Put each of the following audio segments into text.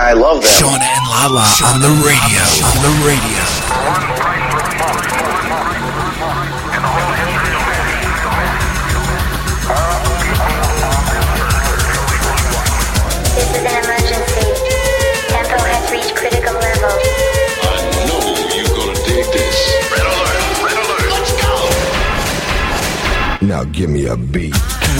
I love them. Shauna and Lala on the radio. On the radio. This is an emergency. Tempo has reached critical level. I know you're gonna dig this. Red alert! Red alert! Let's go! Now give me a beat.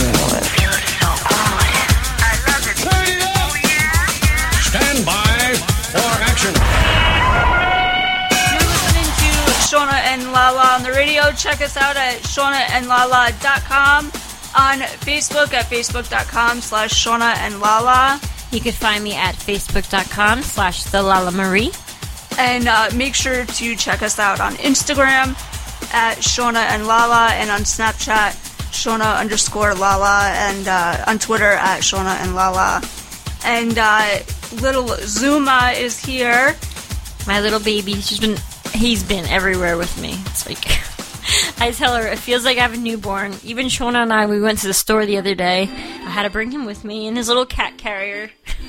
Stand by for action. You're listening to Shauna and Lala on the radio. Check us out at shaunaandlala.com, on Facebook at facebook.com/Shauna and Lala. You can find me at facebook.com/TheLalaMarie. And make sure to check us out on Instagram at Shauna and Lala, and on Snapchat, Shauna_Lala, and on Twitter at Shauna and Lala. And little Zuma is here. My little baby, he's been everywhere with me. It's like, I tell her, it feels like I have a newborn. Even Shauna and we went to the store the other day. I had to bring him with me in his little cat carrier.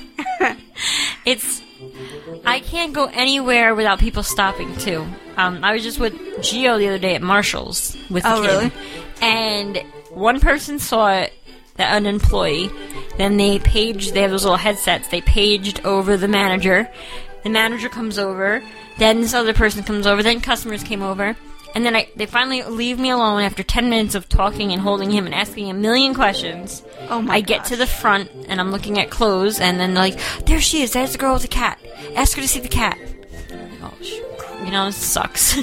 I can't go anywhere without people stopping, too. I was just with Gio the other day at Marshall's with the kid. Really? And one person saw it, an employee. Then they have those little headsets. They paged over the manager. The manager comes over. Then this other person comes over. Then customers came over. And then they finally leave me alone after 10 minutes of talking and holding him and asking a million questions. Oh my I get to the front, and I'm looking at clothes, and then they're like, there she is. There's the girl with the cat. Ask her to see the cat. Oh, this sucks.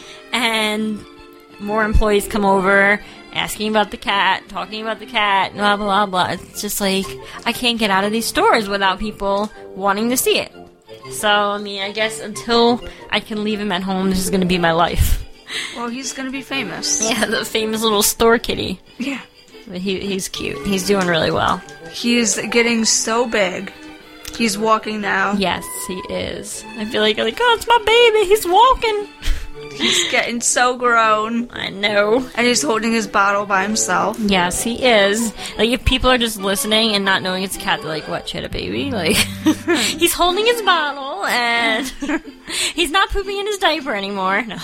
And more employees come over, asking about the cat, talking about the cat, blah, blah, blah. It's just like, I can't get out of these stores without people wanting to see it. So, I guess until I can leave him at home, this is going to be my life. Well, he's going to be famous. Yeah, the famous little store kitty. Yeah. But he's cute. He's doing really well. He's getting so big. He's walking now. Yes, he is. I feel like, oh, it's my baby. He's walking. He's getting so grown. I know. And he's holding his bottle by himself. Yes, he is. Like, if people are just listening and not knowing it's a cat, they're like, what, she had a baby? Like, he's holding his bottle, and he's not pooping in his diaper anymore. No.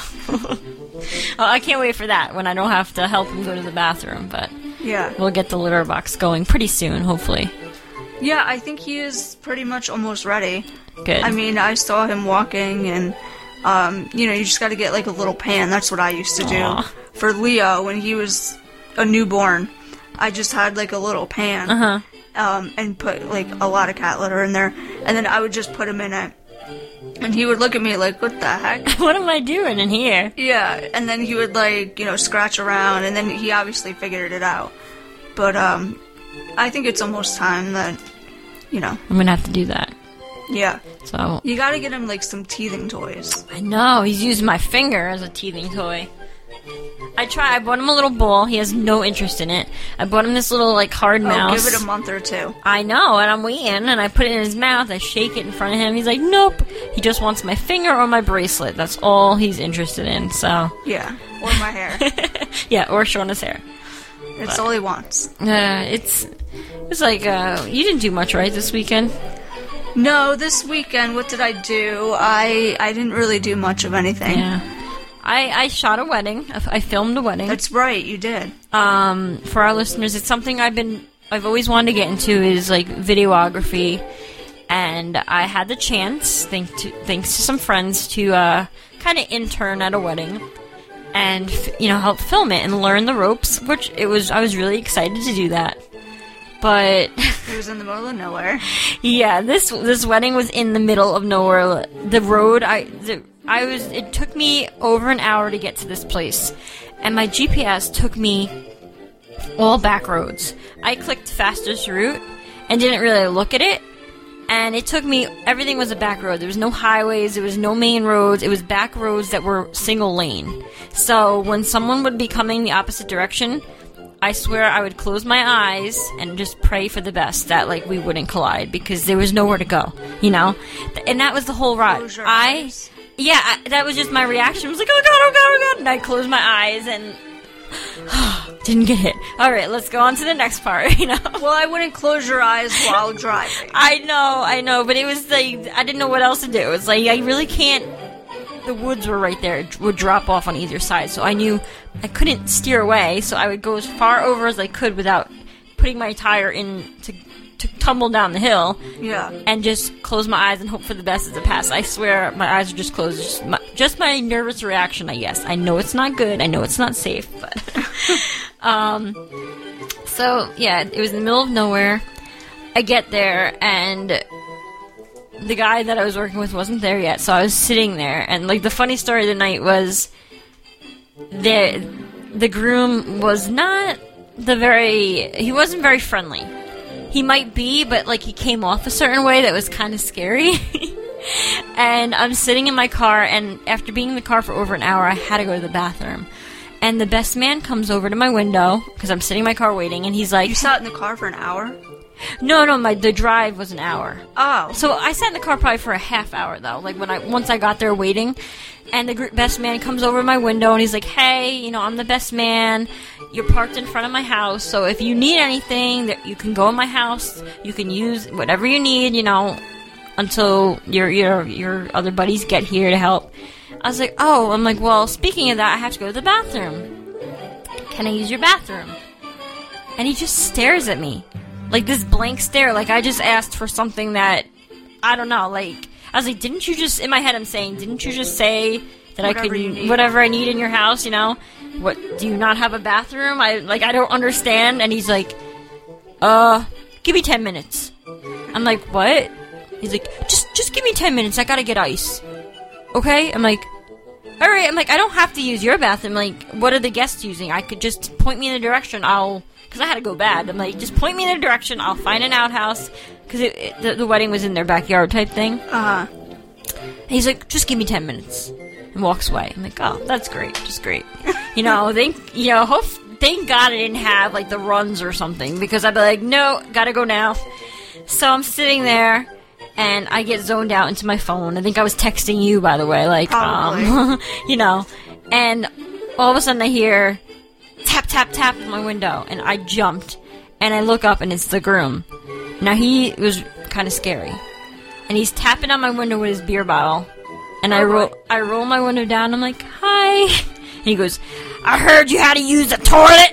Well, I can't wait for that, when I don't have to help him go to the bathroom, but yeah, we'll get the litter box going pretty soon, hopefully. Yeah, I think he is pretty much almost ready. Good. I saw him walking, and you just gotta get like a little pan. That's what I used to do. Aww. For Leo when he was a newborn. I just had like a little pan, and put like a lot of cat litter in there, and then I would just put him in it, and he would look at me like, "What the heck? What am I doing in here?" Yeah, and then he would scratch around, and then he obviously figured it out. But I think it's almost time that I'm gonna have to do that. Yeah. So you gotta get him like some teething toys. I know, he's using my finger as a teething toy. I bought him a little ball. He has no interest in it. I bought him this little hard mouse. Give it a month or two. I know, and I'm waiting, and I put it in his mouth. I shake it in front of him. He's like, nope. He just wants my finger or my bracelet. That's all he's interested in. So yeah, or my hair. Yeah, or Shauna's hair. It's all he wants. It's like you didn't do much, right, this weekend? No, this weekend, what did I do? I didn't really do much of anything. Yeah. I shot a wedding. I filmed a wedding. That's right, you did. For our listeners, it's something I've always wanted to get into, is like videography, and I had the chance, thanks to some friends, to kind of intern at a wedding and help film it and learn the ropes, which I was really excited to do that. But it was in the middle of nowhere. Yeah, this wedding was in the middle of nowhere. The road it took me over an hour to get to this place, and my GPS took me all back roads. I clicked fastest route and didn't really look at it, and it took me, everything was a back road. There was no highways, there was no main roads, it was back roads that were single lane. So when someone would be coming the opposite direction, I swear I would close my eyes and just pray for the best that we wouldn't collide, because there was nowhere to go, And that was the whole ride. Close your eyes. That was just my reaction. I was like, oh god, oh god, oh god, and I closed my eyes, and Didn't get hit. All right, let's go on to the next part. Well, I wouldn't close your eyes while driving. I know, but it was like I didn't know what else to do. It's like I really can't. The woods were right there; it would drop off on either side, so I knew I couldn't steer away. So I would go as far over as I could without putting my tire in to tumble down the hill. Yeah. And just close my eyes and hope for the best as it passed. I swear, my eyes are just closed. Just my nervous reaction, I guess. I know it's not good. I know it's not safe, but. So, yeah, it was in the middle of nowhere. I get there, and the guy that I was working with wasn't there yet, so I was sitting there. And, like, the funny story of the night was the groom was not he wasn't very friendly. He might be, but, like, he came off a certain way that was kind of scary. And I'm sitting in my car, and after being in the car for over an hour, I had to go to the bathroom. And the best man comes over to my window, because I'm sitting in my car waiting, and he's like... You sat in the car for an hour? No, the drive was an hour. Oh. So I sat in the car probably for a half hour, though, like, once I got there waiting. And the best man comes over to my window, and he's like, hey, I'm the best man. You're parked in front of my house, so if you need anything, you can go in my house. You can use whatever you need, until your other buddies get here to help. I was like, oh, I'm like, well, speaking of that, I have to go to the bathroom. Can I use your bathroom? And he just stares at me. Like, this blank stare, like I just asked for something that, I don't know, like, I was like, didn't you just, in my head I'm saying, didn't you just say that whatever I could, you need. whatever I need in your house, What, do you not have a bathroom? I don't understand. And he's like, give me 10 minutes. I'm like, what? He's like, just give me 10 minutes, I gotta get ice. Okay? I'm like, alright, I'm like, I don't have to use your bathroom, like, what are the guests using? I could just point me in the direction, because I had to go bad. I'm like, just point me in the direction, I'll find an outhouse, because the wedding was in their backyard type thing. Uh-huh. And he's like, just give me 10 minutes, and walks away. I'm like, oh, that's great, just great. Thank God I didn't have, like, the runs or something, because I'd be like, no, gotta go now. So I'm sitting there, and I get zoned out into my phone. I think I was texting you, by the way, like, Probably. and all of a sudden I hear tap, tap, tap at my window, and I jumped, and I look up, and it's the groom. Now, he was kind of scary, and he's tapping on my window with his beer bottle, and I roll my window down, I'm like, hi, and he goes, I heard you had to use the toilet.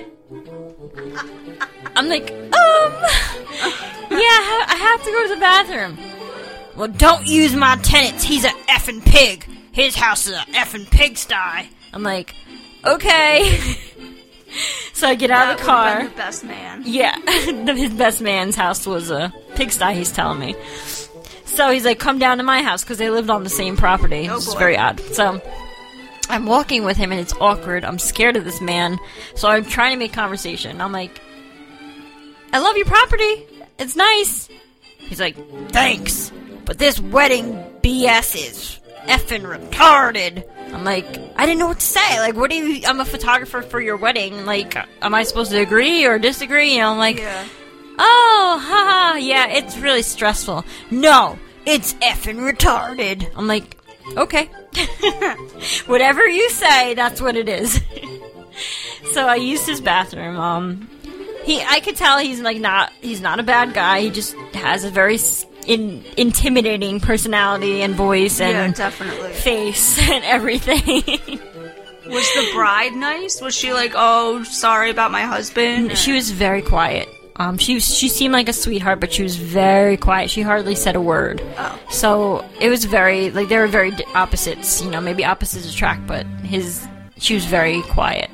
I'm like, yeah, I have to go to the bathroom. Well, don't use my tenants. He's a effing pig. His house is a effing pigsty. I'm like, okay. So I get out of the car. That would've been the best man. Yeah, his best man's house was a pigsty, he's telling me. So he's like, come down to my house, because they lived on the same property. Oh, It's boy. very odd. So I'm walking with him, and it's awkward. I'm scared of this man. So I'm trying to make conversation. I'm like, I love your property. It's nice. He's like, thanks. But this wedding BS is effing retarded. I'm like, I didn't know what to say. Like, what do you... I'm a photographer for your wedding. Like, am I supposed to agree or disagree? I'm like, Yeah. oh, haha, yeah, it's really stressful. No, it's effing retarded. I'm like, okay. Whatever you say, that's what it is. So I used his bathroom. I could tell he's not a bad guy. He just has a very intimidating personality and voice and Yeah, definitely. face and everything. Was the bride nice? Was she like, oh, sorry about my husband? She was very quiet. She seemed like a sweetheart, but she was very quiet. She hardly said a word. Oh. So it was very, like, they were very opposites. Maybe opposites attract, but she was very quiet.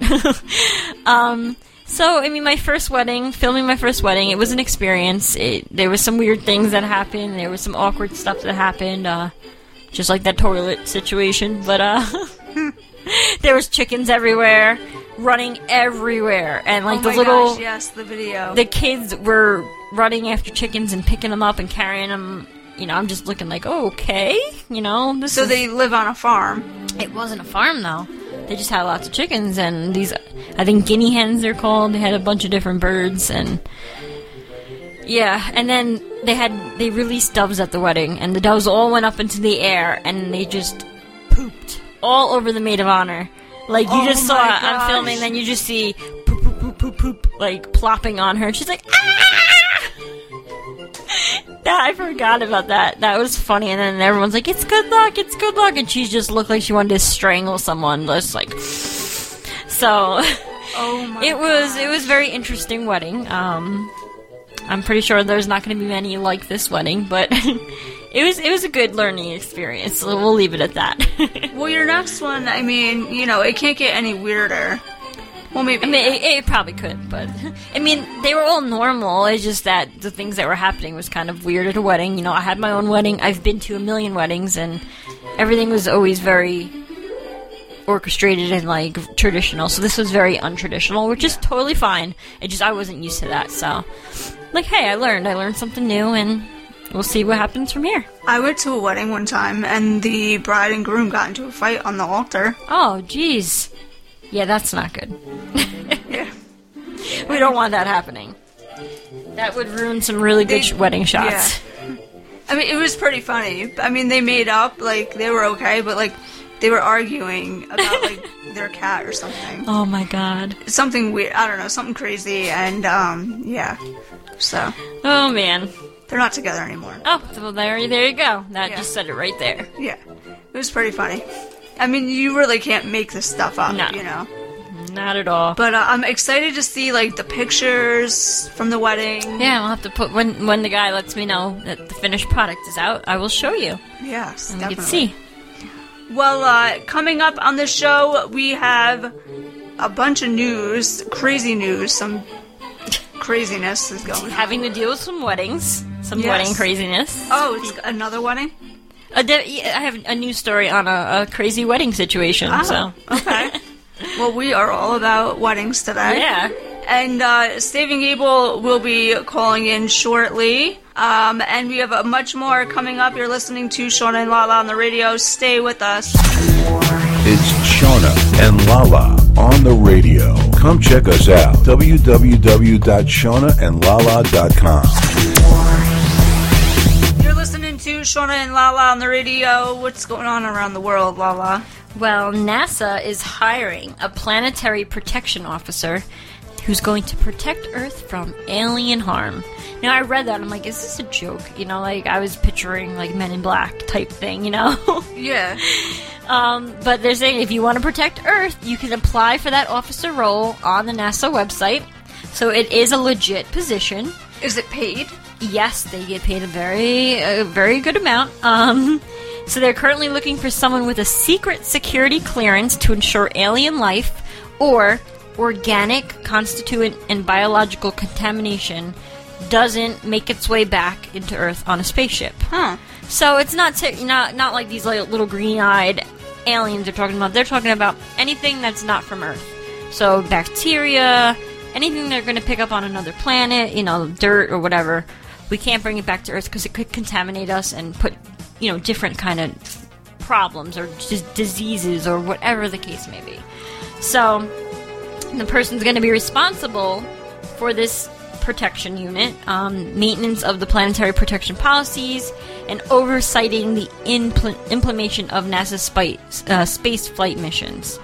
So, filming my first wedding, it was an experience. There was some weird things that happened. There was some awkward stuff that happened, just like that toilet situation. But, there was chickens everywhere, running everywhere. And, like, gosh, yes, the video. The kids were running after chickens and picking them up and carrying them. I'm just looking like, oh, okay. So they live on a farm. It wasn't a farm, though. They just had lots of chickens, and these, I think guinea hens they're called. They had a bunch of different birds, and yeah, and then they released doves at the wedding, and the doves all went up into the air, and they just pooped all over the maid of honor. Like, you just saw, I'm filming, then you just see poop, poop poop, like, plopping on her, and she's like, ah! Yeah, I forgot about that. That was funny, and then everyone's like, it's good luck, and she just looked like she wanted to strangle someone, just like, so, it was very interesting wedding. I'm pretty sure there's not going to be many like this wedding, but it was a good learning experience, so we'll leave it at that. Well, your next one, I mean, it can't get any weirder. Well, maybe. I mean, it probably could, but I mean, they were all normal. It's just that the things that were happening was kind of weird at a wedding. I had my own wedding. I've been to a million weddings, and everything was always very orchestrated and like traditional. So this was very untraditional, which is totally fine. I wasn't used to that. So, like, hey, I learned something new, and we'll see what happens from here. I went to a wedding one time, and the bride and groom got into a fight on the altar. Oh, jeez. Yeah, that's not good. Yeah. We don't want that happening. That would ruin some really good wedding shots. Yeah. I mean, it was pretty funny. I mean, they made up, like, they were okay, but, like, they were arguing about, like, their cat or something. Oh, my God. Something weird. I don't know, something crazy, and, yeah. So. Oh, man. They're not together anymore. Oh, well, there you go. That just said it right there. Yeah. It was pretty funny. I mean, you really can't make this stuff up, No. Not at all. But I'm excited to see, like, the pictures from the wedding. Yeah, I'll have to put, when the guy lets me know that the finished product is out, I will show you. Yes, and definitely. we can see. Well, coming up on the show, we have a bunch of news, crazy news, some craziness is going on. Having to deal with some weddings, some Yes. wedding craziness. Oh, it's another wedding? I have a news story on a crazy wedding situation, so. Okay. Well, we are all about weddings today. Yeah. And Saving Abel will be calling in shortly. And we have much more coming up. You're listening to Shauna and Lala on the radio. Stay with us. It's Shauna and Lala on the radio. Come check us out. www.shaunaandlala.com. You're listening to Shauna and Lala on the radio. What's going on around the world, Lala? Well, NASA is hiring a planetary protection officer who's going to protect Earth from alien harm. Now, I read that, I'm like, is this a joke? Like, I was picturing, like, Men in Black type thing, Yeah. But they're saying if you want to protect Earth, you can apply for that officer role on the NASA website. So it is a legit position. Is it paid? Yes, they get paid a very good amount. So they're currently looking for someone with a secret security clearance to ensure alien life or organic, constituent, and biological contamination doesn't make its way back into Earth on a spaceship. Huh. So it's not like these little green-eyed aliens they're talking about. They're talking about anything that's not from Earth. So bacteria, anything they're going to pick up on another planet, dirt or whatever. We can't bring it back to Earth because it could contaminate us and put, different kind of problems or just diseases or whatever the case may be. So the person's going to be responsible for this protection unit, maintenance of the planetary protection policies, and oversighting the implementation of NASA's space flight missions.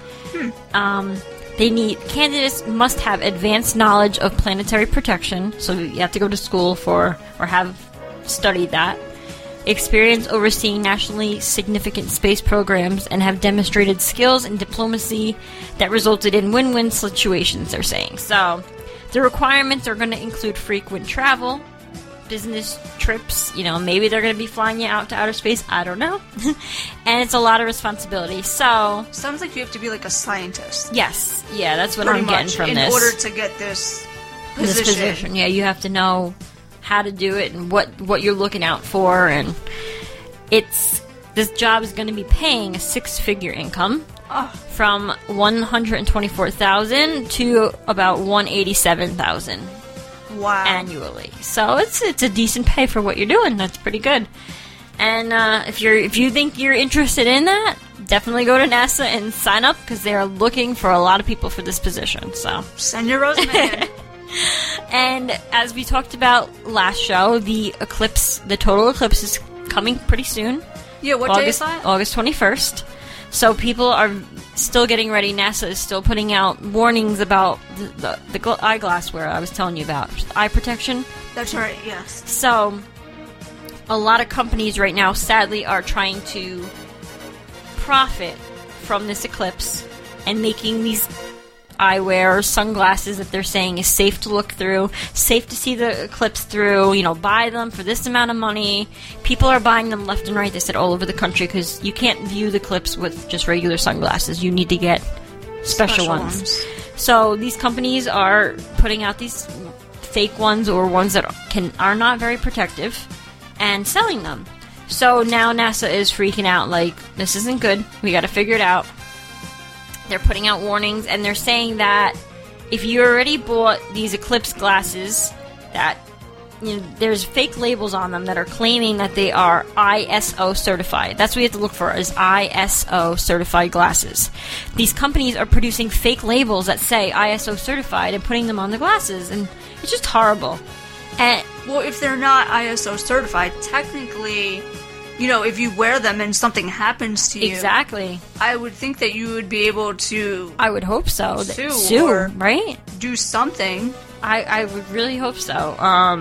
Candidates must have advanced knowledge of planetary protection, so you have to go to school for or have studied that. Experience overseeing nationally significant space programs and have demonstrated skills in diplomacy that resulted in win-win situations, they're saying. So, the requirements are going to include frequent travel, business trips, maybe they're going to be flying you out to outer space, I don't know. And it's a lot of responsibility, so... Sounds like you have to be like a scientist. Yes, yeah, that's what Pretty I'm getting much, from in this. order to get this This position. Yeah, you have to know how to do it and what you're looking out for, and this job is going to be paying a 6-figure income from $124,000 to about $187,000 Wow. annually. So it's a decent pay for what you're doing. That's pretty good. And if you think you're interested in that, definitely go to NASA and sign up because they are looking for a lot of people for this position. So Send your resume in. And as we talked about last show, the total eclipse is coming pretty soon. Yeah, what day is that? August 21st. So people are still getting ready. NASA is still putting out warnings about the eyeglass wear I was telling you about. Eye protection. That's right, yes. So a lot of companies right now, sadly, are trying to profit from this eclipse and making these eyewear or sunglasses that they're saying is safe to look through, safe to see the eclipse through, buy them for this amount of money. People are buying them left and right, they said, all over the country, because you can't view the eclipse with just regular sunglasses. You need to get special ones. So these companies are putting out these fake ones or ones that are not very protective and selling them. So now NASA is freaking out, like, this isn't good. We got to figure it out. They're putting out warnings, and they're saying that if you already bought these eclipse glasses, that there's fake labels on them that are claiming that they are ISO certified. That's what you have to look for, is ISO certified glasses. These companies are producing fake labels that say ISO certified and putting them on the glasses, and it's just horrible. And well, if they're not ISO certified, technically, if you wear them and something happens to you, exactly, I would think that you would be able to. I would hope so. Sue, right? Do something. I would really hope so.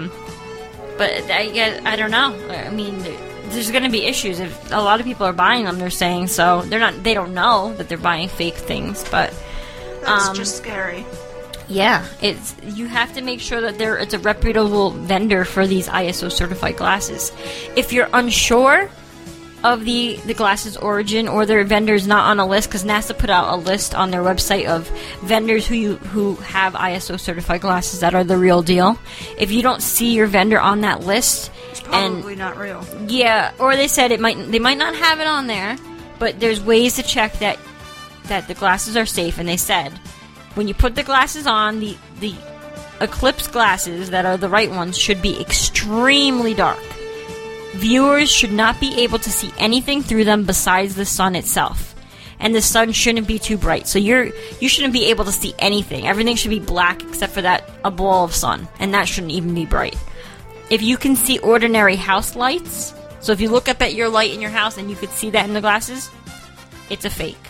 But I don't know. I mean, there's going to be issues if a lot of people are buying them. They're saying so. They don't know that they're buying fake things, but that's just scary. Yeah, you have to make sure that it's a reputable vendor for these ISO certified glasses. If you're unsure of the glasses' origin, or their vendor's not on a list, because NASA put out a list on their website of vendors who have ISO certified glasses that are the real deal. If you don't see your vendor on that list, it's probably not real. Yeah, or they said they might not have it on there, but there's ways to check that the glasses are safe. And they said, when you put the glasses on, the eclipse glasses that are the right ones should be extremely dark. Viewers should not be able to see anything through them besides the sun itself. And the sun shouldn't be too bright. So you shouldn't be able to see anything. Everything should be black except for a ball of sun. And that shouldn't even be bright. If you can see ordinary house lights, so if you look up at your light in your house and you could see that in the glasses, it's a fake.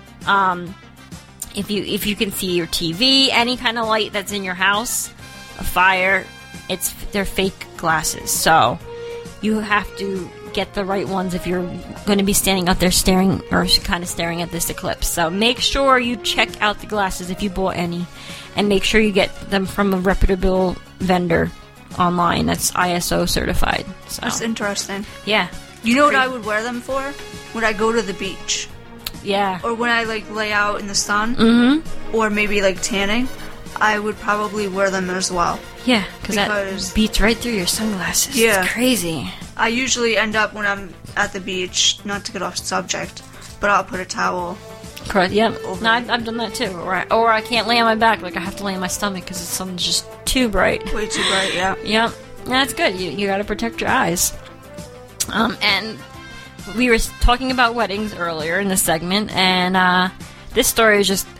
If you can see your TV, any kind of light that's in your house, a fire, they're fake glasses. So you have to get the right ones if you're going to be standing out there staring at this eclipse. So make sure you check out the glasses if you bought any, and make sure you get them from a reputable vendor online that's ISO certified. So that's interesting. Yeah. You know what I would wear them for? When I go to the beach. Yeah. Or when I lay out in the sun. Mm-hmm. Or maybe tanning. I would probably wear them as well. Yeah, because that beats right through your sunglasses. Yeah. It's crazy. I usually end up when I'm at the beach, not to get off subject, but I'll put a towel. Correct. Yeah. No, I've done that too. Or I can't lay on my back. I have to lay on my stomach because the sun's just too bright. Way too bright. Yeah. Yep. That's good. You got to protect your eyes. And we were talking about weddings earlier in the segment, and this story is just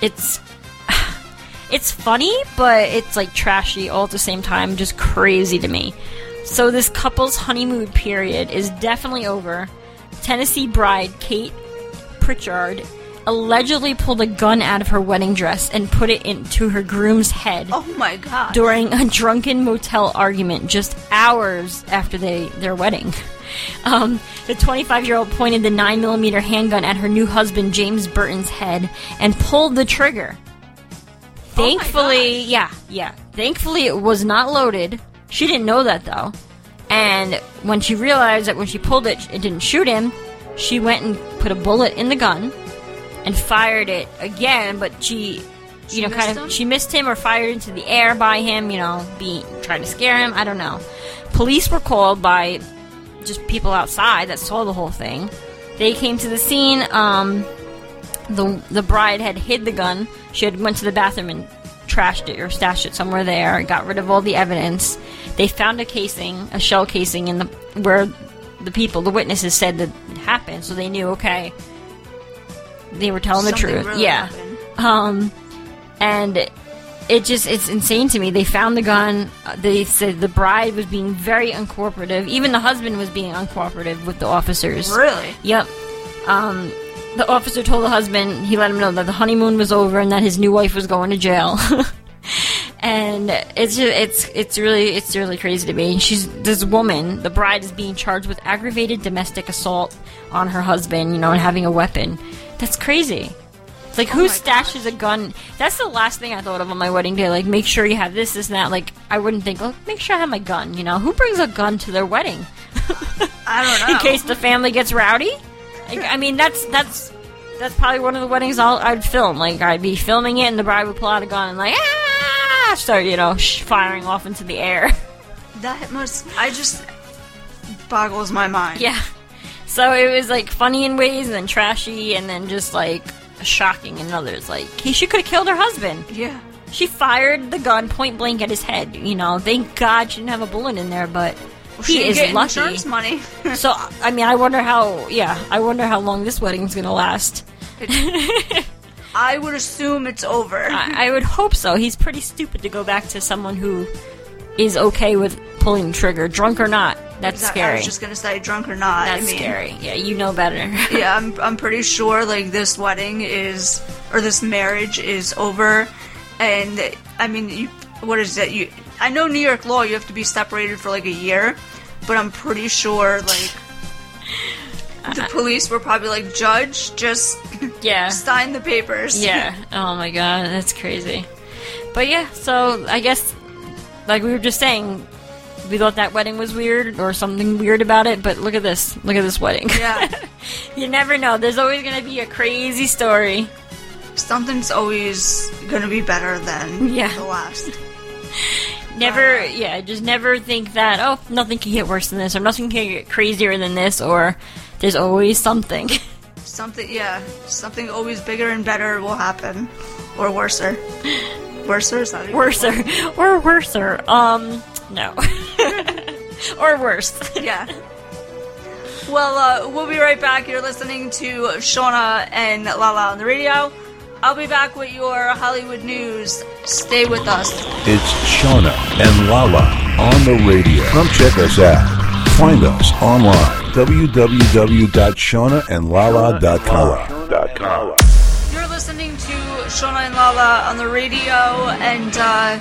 it's funny, but it's trashy all at the same time, just crazy to me. So this couple's honeymoon period is definitely over. Tennessee bride Kate Pritchard allegedly pulled a gun out of her wedding dress and put it into her groom's head. Oh my god. During a drunken motel argument just hours after their wedding. The 25-year-old pointed the 9mm handgun at her new husband James Burton's head and pulled the trigger. Thankfully, Thankfully it was not loaded. She didn't know that though. And when she realized that when she pulled it, it didn't shoot him, she went and put a bullet in the gun and fired it again, but she missed him or fired into the air by him, trying to scare him. I don't know. Police were called by just people outside that saw the whole thing. They came to the scene. The bride had hid the gun. She had went to the bathroom and trashed it or stashed it somewhere there. Got rid of all the evidence. They found a shell casing where the witnesses said that it happened. So they knew, okay, they were telling the truth. Really happened. And it's insane to me. They found the gun. They said the bride was being very uncooperative. Even the husband was being uncooperative with the officers. Really? Yep. the officer told the husband, he let him know that the honeymoon was over and that his new wife was going to jail. And it's really crazy to me. This woman, the bride, is being charged with aggravated domestic assault on her husband, and having a weapon. That's crazy. It's like, who stashes a gun? That's the last thing I thought of on my wedding day. Like, make sure you have this and that. Like, I wouldn't think, make sure I have my gun, Who brings a gun to their wedding? I don't know. In case the family gets rowdy? Like, I mean, that's probably one of the weddings I'd film. Like, I'd be filming it and the bride would pull out a gun and like, start, firing off into the air. That boggles my mind. Yeah. So it was, like, funny in ways and then trashy and then just, like, shocking in others. Like, she could have killed her husband. Yeah. She fired the gun point blank at his head, Thank God she didn't have a bullet in there, but he is lucky. Insurance money. So, I mean, I wonder how long this wedding's gonna last. I would assume it's over. I would hope so. He's pretty stupid to go back to someone who is okay with pulling the trigger, drunk or not. That's scary. I was just gonna say, drunk or not. That's scary. Yeah, you know better. Yeah, I'm pretty sure, like, this this marriage is over, and, I mean, what is it? I know New York law, you have to be separated for, like, a year, but I'm pretty sure, like, the police were probably like, Judge, just sign the papers. Yeah. Oh my God, that's crazy. But yeah, so I guess, like we were just saying, we thought that wedding was weird or something weird about it, but look at this. Look at this wedding. Yeah. You never know. There's always going to be a crazy story. Something's always going to be better than the last. Just never think that, nothing can get worse than this, or nothing can get crazier than this, or there's always something. Something always bigger and better will happen. Or worser. Worser? Is that worser. Or worser. No. Or worse. Yeah. Well, we'll be right back. You're listening to Shauna and Lala on the radio. I'll be back with your Hollywood news. Stay with us. It's Shauna and Lala on the radio. Come check us out. Find us online, www.shaunaandlala.com. You're listening to Shauna and Lala on the radio, and,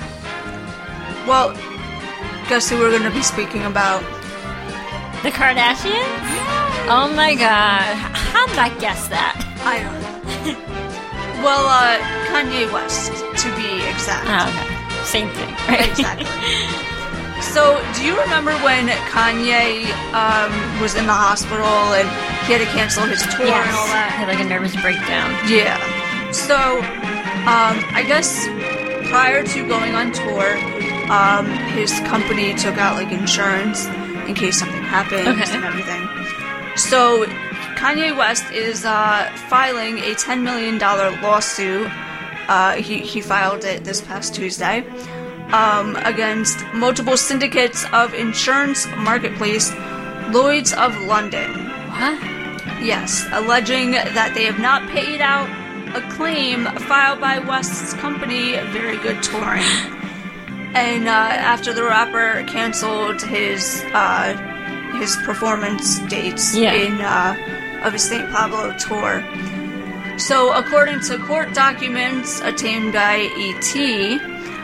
guess who we're going to be speaking about? The Kardashians? Oh my God. How did I guess that? I don't know. Well, Kanye West, to be exact. Oh, okay. Same thing, right? Exactly. So, do you remember when Kanye was in the hospital and he had to cancel his tour and all that? He had like a nervous breakdown. Yeah. So, I guess prior to going on tour, his company took out like insurance in case something happened and everything. So, Kanye West is filing a $10 million lawsuit. He filed it this past Tuesday. Against multiple syndicates of insurance marketplace, Lloyd's of London. What? Yes, alleging that they have not paid out a claim filed by West's company, Very Good Touring. And after the rapper canceled his performance dates of his St. Pablo tour. So, according to court documents obtained by ET,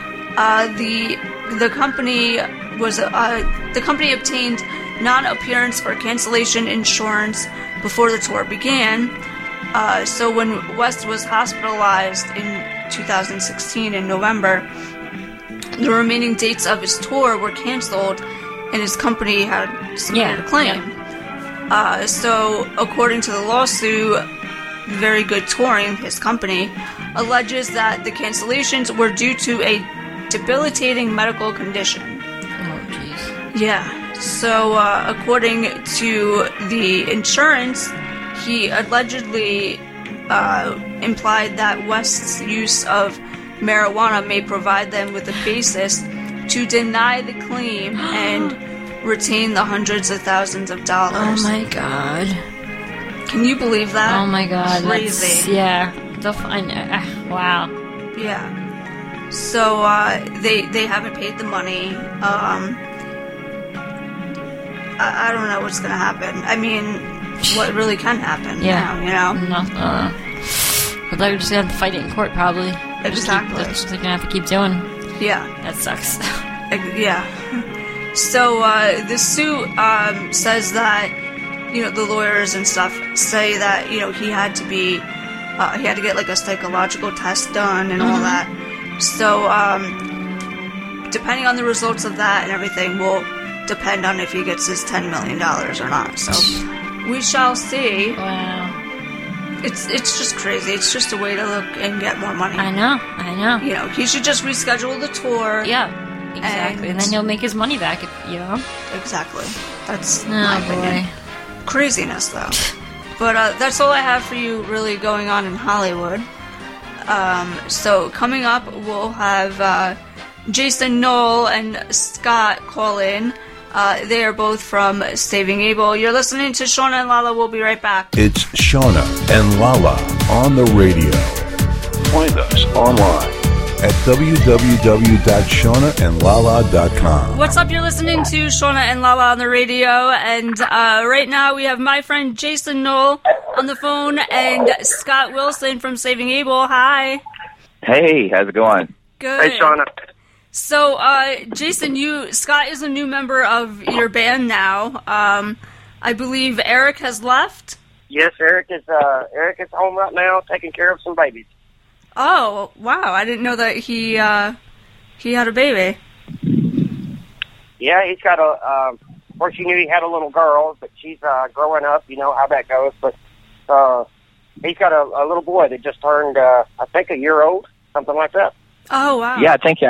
the company obtained non-appearance for cancellation insurance before the tour began. So when West was hospitalized in 2016 in November, the remaining dates of his tour were canceled, and his company had submitted a claim. Yeah. So according to the lawsuit, Very Good Touring, his company, alleges that the cancellations were due to a debilitating medical condition. Oh, jeez. Yeah. So, according to the insurance, he allegedly implied that West's use of marijuana may provide them with a basis to deny the claim and retain the hundreds of thousands of dollars. Oh my God. Can you believe that? Oh my God. Crazy. Wow. Yeah. So, they haven't paid the money. I don't know what's gonna happen. I mean, what really can happen. Yeah. Now, No, but they're just gonna have to fight it in court, probably. Exactly. That's what they're gonna have to keep doing. Yeah. That sucks. Yeah. So the suit says that the lawyers and stuff say that he had to be he had to get like a psychological test done and all that. So depending on the results of that and everything will depend on if he gets his $10 million or not. So we shall see. Wow. It's just crazy. It's just a way to look and get more money. I know. He should just reschedule the tour. Yeah, exactly. And then he'll make his money back, Exactly. That's Oh, my opinion. boy. Craziness, though. But that's all I have for you really going on in Hollywood. So coming up, we'll have Jason Knoll and Scott call in. They are both from Saving Abel. You're listening to Shauna and Lala. We'll be right back. It's Shauna and Lala on the radio. Find us online at www.shaunaandlala.com. What's up? You're listening to Shauna and Lala on the radio, and right now we have my friend Jason Knoll on the phone and Scott Wilson from Saving Abel. Hi. Hey, how's it going? Good. Hey, Shauna. So, Jason, Scott is a new member of your band now. I believe Eric has left. Yes, Eric is home right now taking care of some babies. Oh, wow! I didn't know that he had a baby. Yeah, he's got of course, you knew he had a little girl, but she's growing up. You know how that goes. But he's got a little boy that just turned, I think, a year old, something like that. Oh, wow! Yeah, I think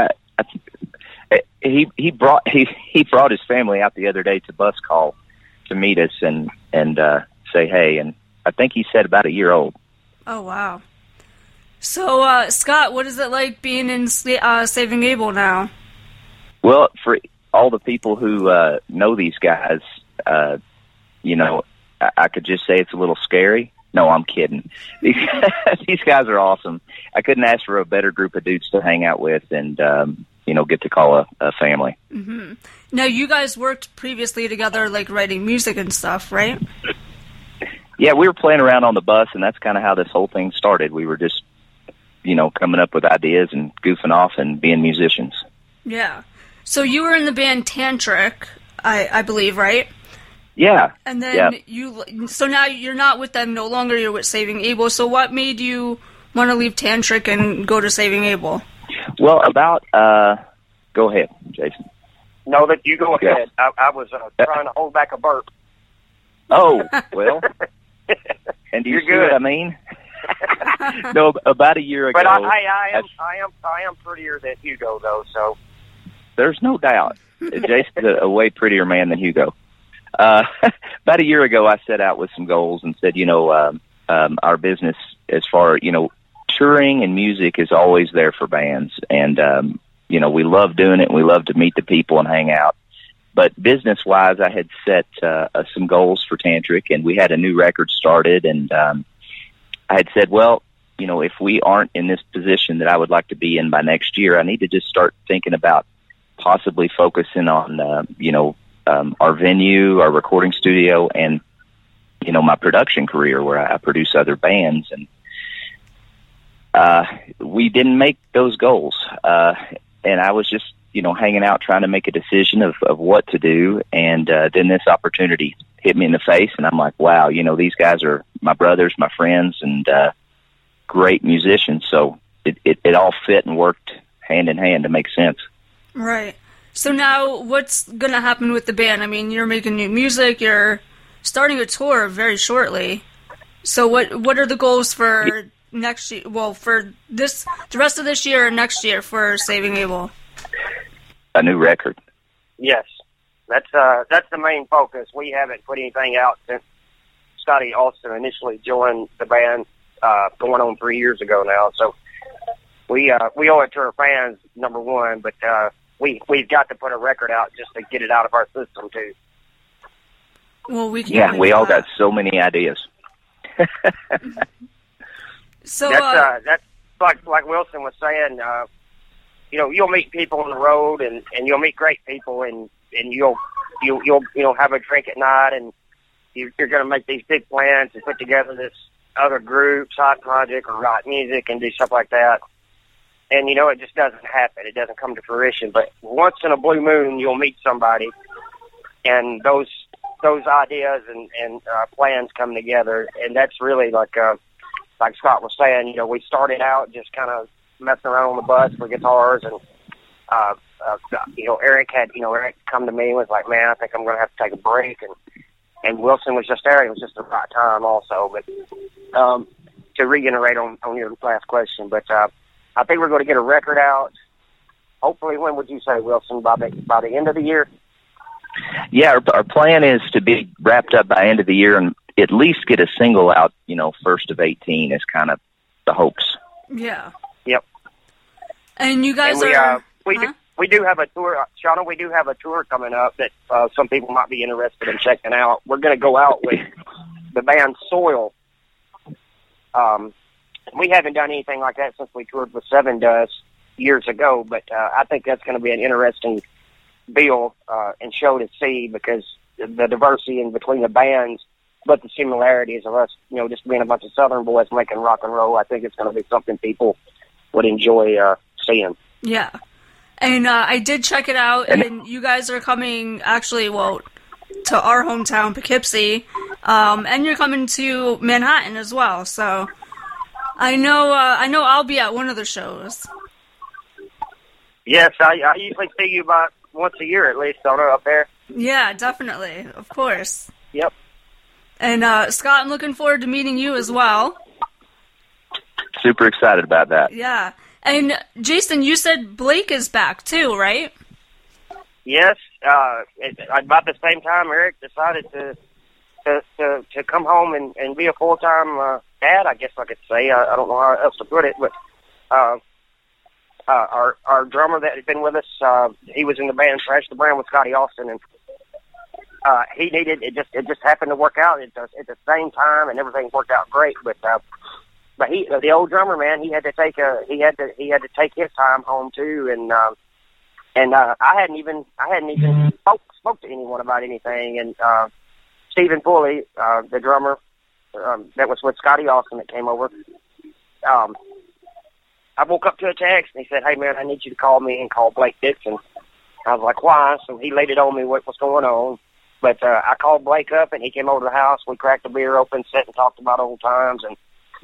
he brought his family out the other day to bus call to meet us and say hey, and I think he said about a year old. Oh, wow! So, Scott, what is it like being in Saving Abel now? Well, for all the people who know these guys, I could just say it's a little scary. No, I'm kidding. These guys are awesome. I couldn't ask for a better group of dudes to hang out with and, get to call a family. Mm-hmm. Now, you guys worked previously together, like writing music and stuff, right? Yeah, we were playing around on the bus, and that's kind of how this whole thing started. We were just, coming up with ideas and goofing off and being musicians. Yeah. So you were in the band Tantric, I believe, right? Yeah. And then so now you're not with them no longer, you're with Saving Abel. So what made you want to leave Tantric and go to Saving Abel? Well, go ahead, Jason. No, that you go ahead. I was trying to hold back a burp. Oh, well. And do you see what I mean? No, about a year ago. But I am prettier than Hugo, though, so. There's no doubt. Jason's a way prettier man than Hugo. About a year ago, I set out with some goals and said, our business as far, touring and music is always there for bands. And, we love doing it and we love to meet the people and hang out. But business-wise, I had set some goals for Tantric, and we had a new record started. And I had said, well, if we aren't in this position that I would like to be in by next year, I need to just start thinking about possibly focusing on, our venue, our recording studio, and, my production career where I produce other bands. And we didn't make those goals. And I was just, hanging out trying to make a decision of what to do. And then this opportunity hit me in the face, and I'm like, wow, these guys are my brothers, my friends, and great musicians. So it all fit and worked hand in hand to make sense. Right. So now what's going to happen with the band? I mean, you're making new music, you're starting a tour very shortly. So what are the goals for next year? Well, for the rest of this year and next year for Saving Abel? A new record. Yes. That's the main focus. We haven't put anything out since Scotty Austin initially joined the band, going on 3 years ago now. So we owe it to our fans, number one, but we've got to put a record out just to get it out of our system too. Well, we can. Yeah, we all got so many ideas. So that's like Wilson was saying. You'll meet people on the road, and you'll meet great people, and you'll have a drink at night, and you're going to make these big plans and put together this other group, side project, or write music and do stuff like that. And, it just doesn't happen. It doesn't come to fruition. But once in a blue moon, you'll meet somebody, and those ideas and plans come together. And that's really like Scott was saying, we started out just kind of messing around on the bus for guitars, and Eric come to me and was like, man, I think I'm going to have to take a break, and Wilson was just there. It was just the right time also. But to reiterate on your last question, but I think we're going to get a record out. Hopefully, when would you say, Wilson? By the end of the year? Yeah, our plan is to be wrapped up by end of the year and at least get a single out, first of 18 is kind of the hopes. Yeah. Yep. And you guys we do have a tour, Shauna. We do have a tour coming up that some people might be interested in checking out. We're going to go out with the band Soil. We haven't done anything like that since we toured with Seven Dust years ago, but I think that's going to be an interesting bill and show to see, because the diversity in between the bands, but the similarities of us, just being a bunch of Southern boys making rock and roll. I think it's going to be something people would enjoy seeing. Yeah. And I did check it out, and you guys are coming, actually, to our hometown, Poughkeepsie, and you're coming to Manhattan as well, so I know I'll be at one of the shows. Yes, I usually see you about once a year at least, up there. Yeah, definitely, of course. Yep. And Scott, I'm looking forward to meeting you as well. Super excited about that. Yeah. And Jason, you said Blake is back too, right? Yes. About the same time, Eric decided to come home and be a full-time dad, I guess I could say. I don't know how else to put it, but our drummer that had been with us, he was in the band Trash the Brand with Scotty Austin, and he needed it just happened to work out at the same time, and everything worked out great. But he, the old drummer, man, he had to take his time home too, and I hadn't even spoke to anyone about anything. And Stephen Pulley, the drummer that was with Scotty Austin that came over, I woke up to a text and he said, "Hey man, I need you to call me and call Blake Dixon." I was like, "Why?" So he laid it on me what was going on. But I called Blake up and he came over to the house. We cracked a beer open, sat and talked about old times, and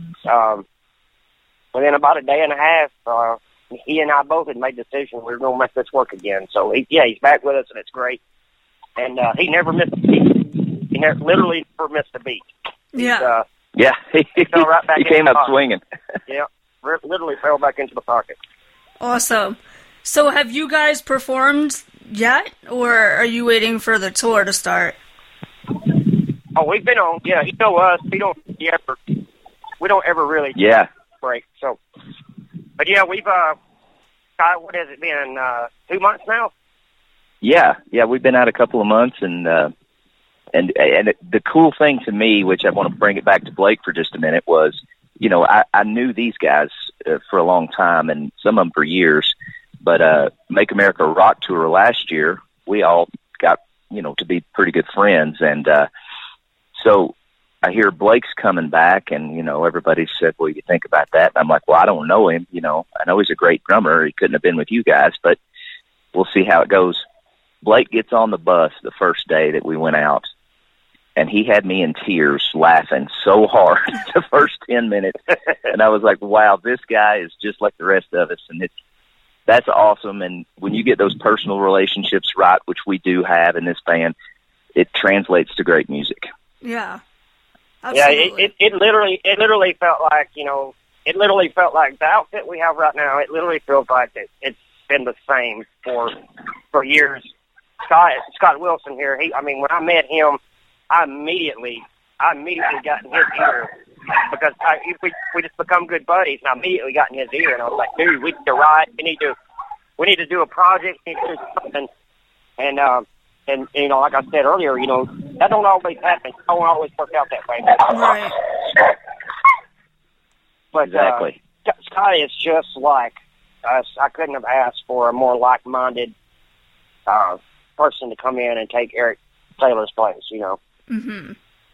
within about a day and a half, he and I both had made the decision we were going to make this work again. So, he's back with us, and it's great. And he never missed a beat. He literally never missed a beat. Yeah. He fell right back he came up swinging. Yeah, literally fell back into the pocket. Awesome. So have you guys performed yet, or are you waiting for the tour to start? Oh, we've been on. Yeah, you know us. We don't ever really break. So, but yeah, we've what has it been? 2 months now. Yeah, we've been out a couple of months, and the cool thing to me, which I want to bring it back to Blake for just a minute, was, I knew these guys for a long time, and some of them for years. But Make America Rock Tour last year, we all got to be pretty good friends, and so I hear Blake's coming back, and everybody said, "Well, you think about that?" And I'm like, "Well, I don't know him. I know he's a great drummer. He couldn't have been with you guys, but we'll see how it goes." Blake gets on the bus the first day that we went out, and he had me in tears, laughing so hard the first 10 minutes. And I was like, wow, this guy is just like the rest of us. And that's awesome. And when you get those personal relationships right, which we do have in this band, it translates to great music. Yeah. Absolutely. Yeah, it literally felt like, it literally felt like the outfit we have right now, it literally feels like it's been the same for years. Scott Wilson here, when I met him, I immediately got in his ear, because we just become good buddies, and I immediately got in his ear, and I was like, dude, we need to write, we need to do a project, we need to do something, and like I said earlier, that don't always happen. It don't always work out that way. Right. But exactly. Scott is just like us. I couldn't have asked for a more like-minded person to come in and take Eric Taylor's place, Mm-hmm.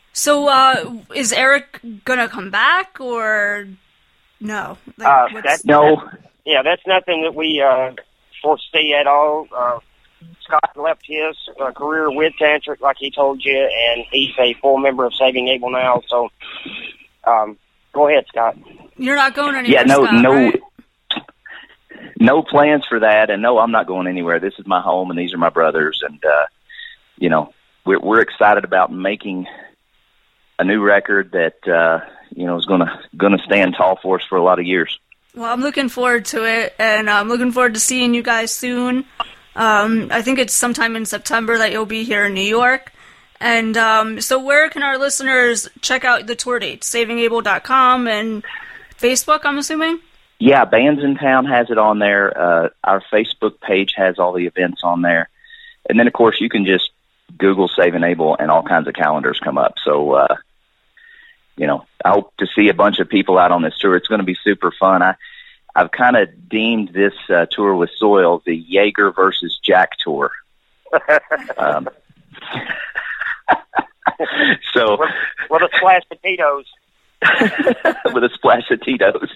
So, is Eric gonna come back, or no? Like, That's nothing that we foresee at all. Scott left his career with Tantric, like he told you, and he's a full member of Saving Abel now. So, go ahead, Scott. You're not going anywhere. Yeah, no, Scott, right? No plans for that, and no, I'm not going anywhere. This is my home, and these are my brothers, and we're excited about making a new record that is gonna stand tall for us for a lot of years. Well, I'm looking forward to it, and I'm looking forward to seeing you guys soon. I think it's sometime in September that you'll be here in New York. And so where can our listeners check out the tour dates? SavingAbel.com and Facebook, I'm assuming? Yeah, Bands in Town has it on there. Our Facebook page has all the events on there. And then, of course, you can just Google Saving Abel and all kinds of calendars come up. So, I hope to see a bunch of people out on this tour. It's going to be super fun. I've kind of deemed this tour with Soil the Jaeger versus Jack tour. So with a splash of Tito's. With a splash of Tito's.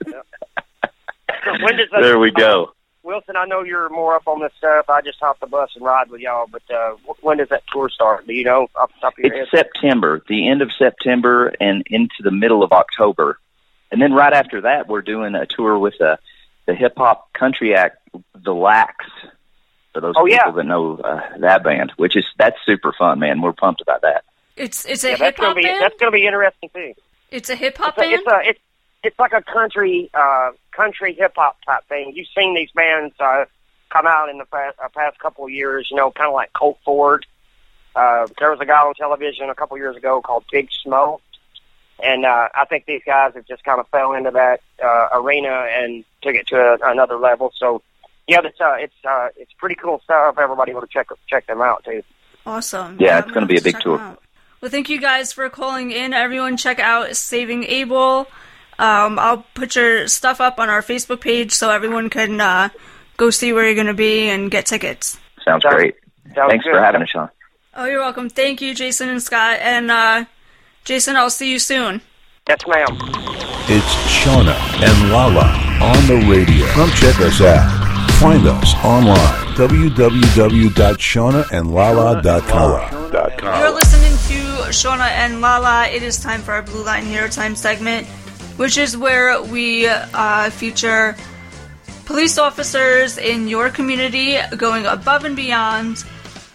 When does there we go. Wilson, I know you're more up on this stuff. I just hopped the bus and ride with y'all, but when does that tour start? Do you know off the top of your head? It's September, the end of September and into the middle of October. And then right after that, we're doing a tour with the hip-hop country act, The Lax, for those people that know that band, that's super fun, man. We're pumped about that. It's a hip-hop band? That's going to be interesting, too. It's a hip-hop band? It's like a country hip-hop type thing. You've seen these bands come out in the past couple of years, kind of like Colt Ford. There was a guy on television a couple years ago called Big Smo. And I think these guys have just kind of fell into that arena and took it to another level. So, yeah, it's pretty cool stuff. Everybody want to check them out, too. Awesome. Yeah, it's going to be a big tour. Well, thank you guys for calling in. Everyone check out Saving Abel. I'll put your stuff up on our Facebook page so everyone can go see where you're going to be and get tickets. Sounds great. Thanks for having us, Sean. Oh, you're welcome. Thank you, Jason and Scott. And Jason, I'll see you soon. Yes, ma'am. It's Shauna and Lala on the radio. Come check us out. Find us online, www.shaunaandlala.com. You're listening to Shauna and Lala. It is time for our Blue Line Hero Time segment, which is where we feature police officers in your community going above and beyond,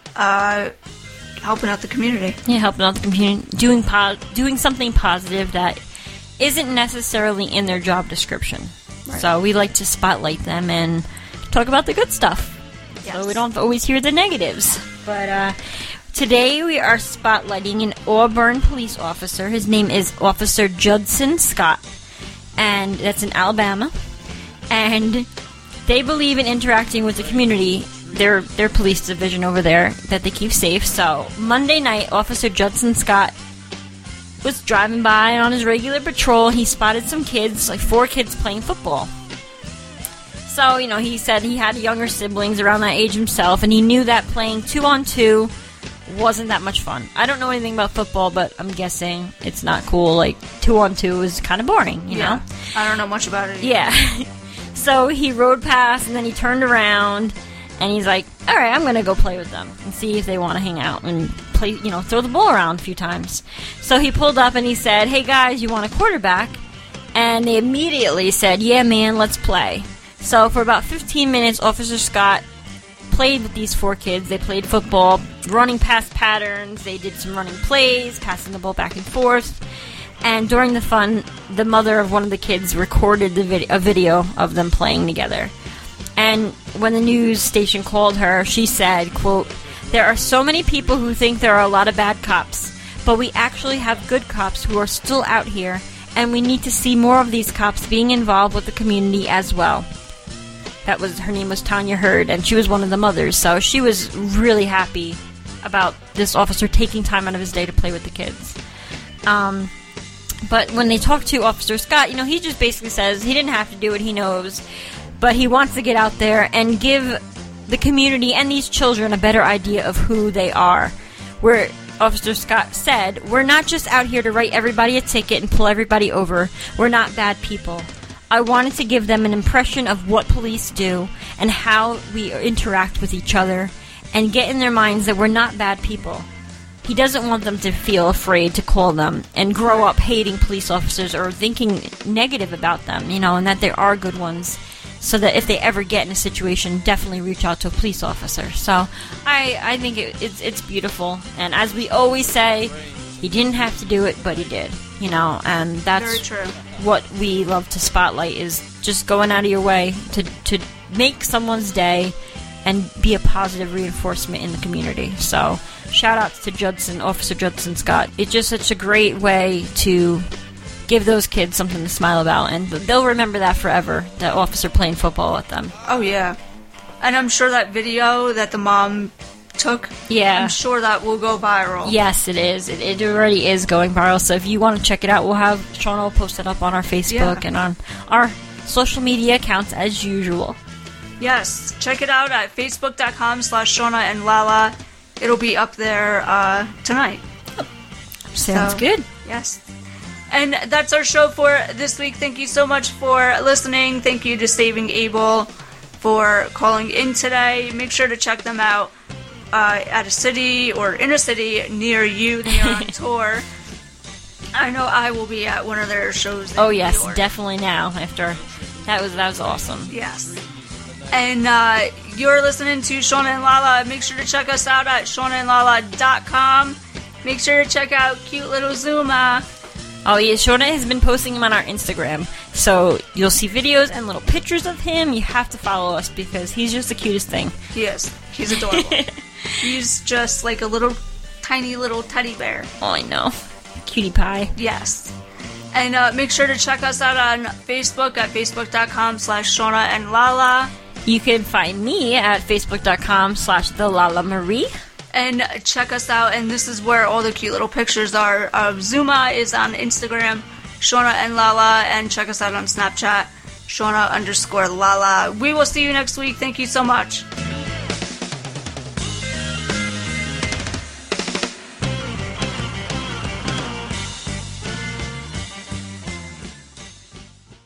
helping out the community. Yeah, helping out the community, doing something positive that isn't necessarily in their job description. Right. So we like to spotlight them and talk about the good stuff. Yes. So we don't always hear the negatives. But today we are spotlighting an Auburn police officer. His name is Officer Judson Scott, and that's in Alabama. And they believe in interacting with the community, their police division over there, that they keep safe. So Monday night, Officer Judson Scott was driving by on his regular patrol. He spotted some kids, like 4 kids playing football. So, he said he had younger siblings around that age himself, and he knew that playing 2-on-2 wasn't that much fun. I don't know anything about football, but I'm guessing it's not cool. Like, 2-on-2 is kind of boring, you know? I don't know much about it either. Yeah. So he rode past, and then he turned around, and he's like, all right, I'm going to go play with them and see if they want to hang out and play, throw the ball around a few times. So he pulled up, and he said, hey, guys, you want a quarterback? And they immediately said, yeah, man, let's play. So for about 15 minutes, Officer Scott played with these 4 kids. They played football, running past patterns. They did some running plays, passing the ball back and forth. And during the fun, the mother of one of the kids recorded a video of them playing together. And when the news station called her, she said, quote, there are so many people who think there are a lot of bad cops, but we actually have good cops who are still out here, and we need to see more of these cops being involved with the community as well. Her name was Tanya Hurd, and she was one of the mothers, so she was really happy about this officer taking time out of his day to play with the kids. But when they talked to Officer Scott, he just basically says he didn't have to do it, he knows, but he wants to get out there and give the community and these children a better idea of who they are. Where Officer Scott said, "We're not just out here to write everybody a ticket and pull everybody over. We're not bad people. I wanted to give them an impression of what police do and how we interact with each other and get in their minds that we're not bad people." He doesn't want them to feel afraid to call them and grow up hating police officers or thinking negative about them, and that there are good ones, so that if they ever get in a situation, definitely reach out to a police officer. So I think it's beautiful. And as we always say, he didn't have to do it, but he did, and that's Very true. what we love to spotlight, is just going out of your way to make someone's day and be a positive reinforcement in the community. So shout out to Officer Judson Scott. It's just such a great way to give those kids something to smile about, and they'll remember that forever, that officer playing football with them. Oh, yeah. And I'm sure that video that the mom took, Yeah. I'm sure that will go viral. Yes, it is. It already is going viral, so if you want to check it out, Shauna will post it up on our Facebook and on our social media accounts as usual. Yes, check it out at facebook.com/Shauna and Lala. It'll be up there tonight. Sounds So, good. Yes. And that's our show for this week. Thank you so much for listening. Thank you to Saving Abel for calling in today. Make sure to check them out at a city or in a city near you. They are on tour. I know I will be at one of their shows. Oh in New yes, York. definitely now. After that was awesome. Yes. And you're listening to Shauna and Lala. Make sure to check us out at shaunaandlala.com. Make sure to check out cute little Zuma. Oh yeah, Shauna has been posting him on our Instagram, so you'll see videos and little pictures of him. You have to follow us because he's just the cutest thing. He is. He's adorable. He's just like a little, tiny little teddy bear. Oh, I know. Cutie pie. Yes. And make sure to check us out on Facebook at facebook.com/Shauna and Lala. You can find me at facebook.com/TheLalaMarie. And check us out, and this is where all the cute little pictures are. Zuma is on Instagram, Shauna and Lala, and check us out on Snapchat, Shauna_Lala. We will see you next week. Thank you so much.